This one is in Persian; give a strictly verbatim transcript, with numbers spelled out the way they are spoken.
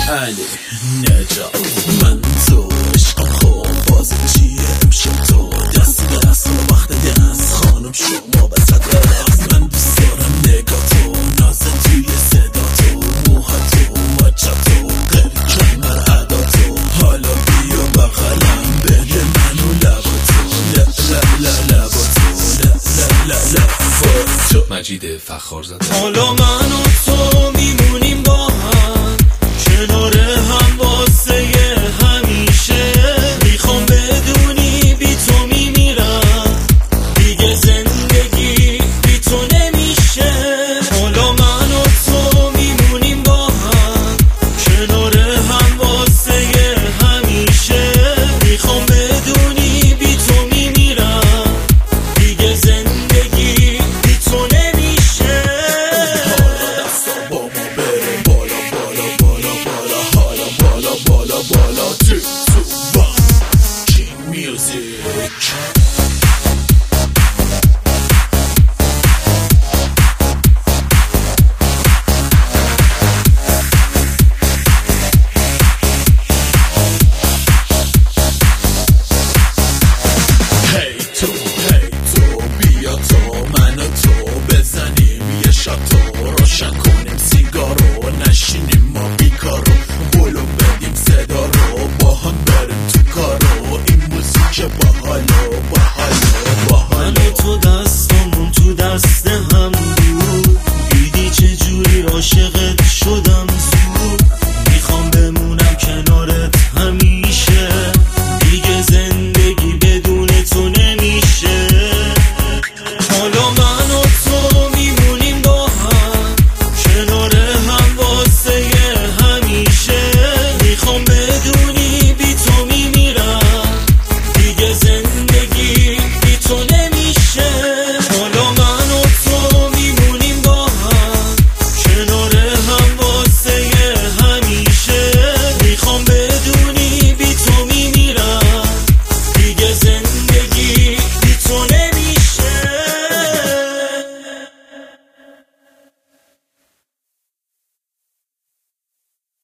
علی نجات من تو عشقم خوب بازی بشیه امشب تو دست به دست و وقت دست خانم شما بسد رفت من دوست دارم نگاه تو نازن توی صدا تو موها تو مچا تو غیر کمر ادا تو حالا بیا بغلم بده منو لبا تو لا لا لا لبا تو لا لا لا لبا تو مجید فخار زاده. حالا منو